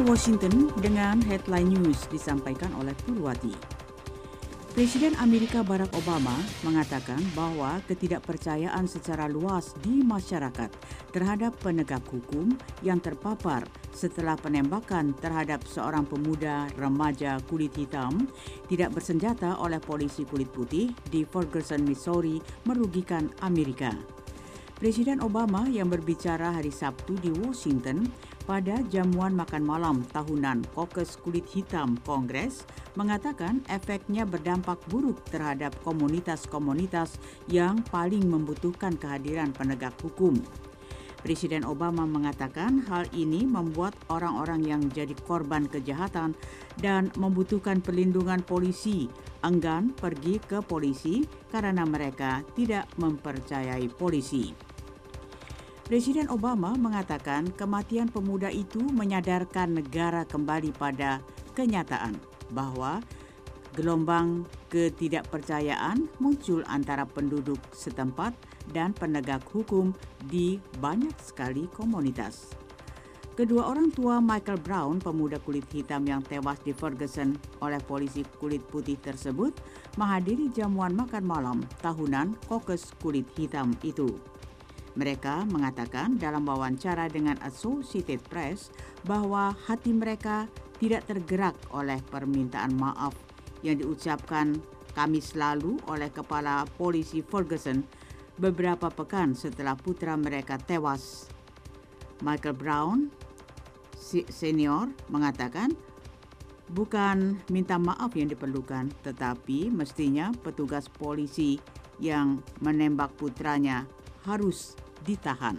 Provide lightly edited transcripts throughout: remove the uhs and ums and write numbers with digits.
Washington dengan headline news disampaikan oleh Purwati. Presiden Amerika Barack Obama mengatakan bahwa ketidakpercayaan secara luas di masyarakat terhadap penegak hukum yang terpapar setelah penembakan terhadap seorang pemuda remaja kulit hitam tidak bersenjata oleh polisi kulit putih di Ferguson, Missouri merugikan Amerika. Presiden Obama yang berbicara hari Sabtu di Washington pada jamuan makan malam tahunan Caucus Kulit Hitam Kongres mengatakan efeknya berdampak buruk terhadap komunitas-komunitas yang paling membutuhkan kehadiran penegak hukum. Presiden Obama mengatakan hal ini membuat orang-orang yang jadi korban kejahatan dan membutuhkan perlindungan polisi enggan pergi ke polisi karena mereka tidak mempercayai polisi. Presiden Obama mengatakan kematian pemuda itu menyadarkan negara kembali pada kenyataan bahwa gelombang ketidakpercayaan muncul antara penduduk setempat dan penegak hukum di banyak sekali komunitas. Kedua orang tua Michael Brown, pemuda kulit hitam yang tewas di Ferguson oleh polisi kulit putih tersebut, menghadiri jamuan makan malam tahunan Caucus Kulit Hitam itu. Mereka mengatakan dalam wawancara dengan Associated Press bahwa hati mereka tidak tergerak oleh permintaan maaf yang diucapkan Kamis lalu oleh Kepala Polisi Ferguson beberapa pekan setelah putra mereka tewas. Michael Brown Senior mengatakan bukan minta maaf yang diperlukan, tetapi mestinya petugas polisi yang menembak putranya harus ditahan.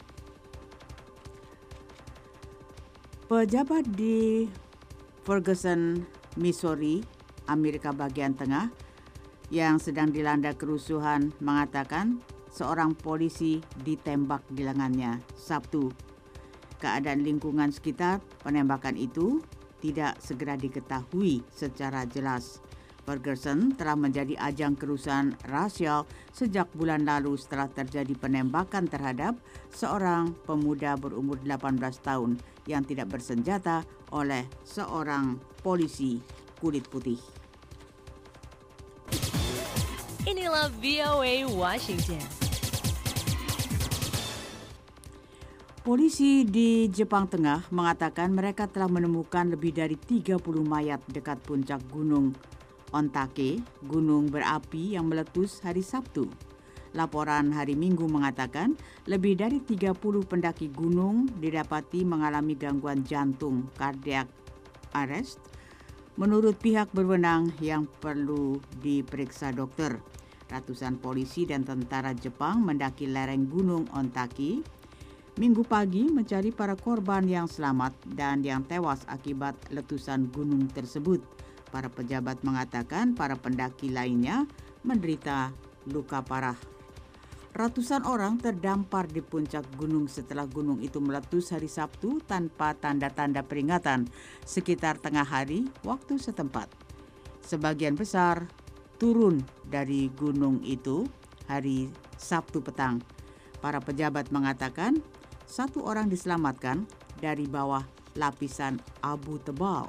Pejabat di Ferguson, Missouri, Amerika bagian tengah, yang sedang dilanda kerusuhan mengatakan seorang polisi ditembak di lengannya Sabtu. Keadaan lingkungan sekitar penembakan itu tidak segera diketahui secara jelas. Ferguson telah menjadi ajang kerusuhan rasial sejak bulan lalu setelah terjadi penembakan terhadap seorang pemuda berumur 18 tahun yang tidak bersenjata oleh seorang polisi kulit putih. Inilah VOA Washington. Polisi di Jepang Tengah mengatakan mereka telah menemukan lebih dari 30 mayat dekat puncak gunung Ontake, gunung berapi yang meletus hari Sabtu. Laporan hari Minggu mengatakan lebih dari 30 pendaki gunung didapati mengalami gangguan jantung cardiac arrest menurut pihak berwenang yang perlu diperiksa dokter. Ratusan polisi dan tentara Jepang mendaki lereng gunung Ontake Minggu pagi mencari para korban yang selamat dan yang tewas akibat letusan gunung tersebut. Para pejabat mengatakan para pendaki lainnya menderita luka parah. Ratusan orang terdampar di puncak gunung setelah gunung itu meletus hari Sabtu tanpa tanda-tanda peringatan sekitar tengah hari waktu setempat. Sebagian besar turun dari gunung itu hari Sabtu petang. Para pejabat mengatakan satu orang diselamatkan dari bawah lapisan abu tebal.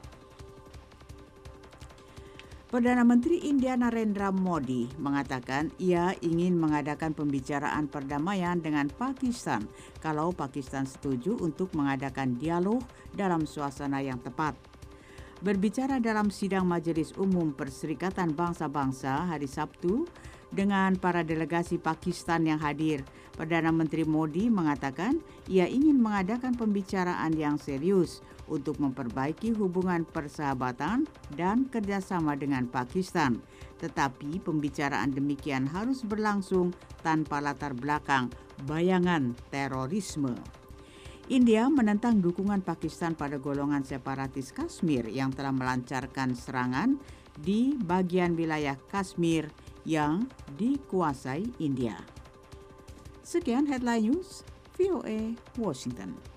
Perdana Menteri India Narendra Modi mengatakan ia ingin mengadakan pembicaraan perdamaian dengan Pakistan kalau Pakistan setuju untuk mengadakan dialog dalam suasana yang tepat. Berbicara dalam sidang Majelis Umum Perserikatan Bangsa-Bangsa hari Sabtu dengan para delegasi Pakistan yang hadir, Perdana Menteri Modi mengatakan ia ingin mengadakan pembicaraan yang serius untuk memperbaiki hubungan persahabatan dan kerjasama dengan Pakistan. Tetapi pembicaraan demikian harus berlangsung tanpa latar belakang bayangan terorisme. India menentang dukungan Pakistan pada golongan separatis Kashmir yang telah melancarkan serangan di bagian wilayah Kashmir yang dikuasai India. Sekian headline news VOA Washington.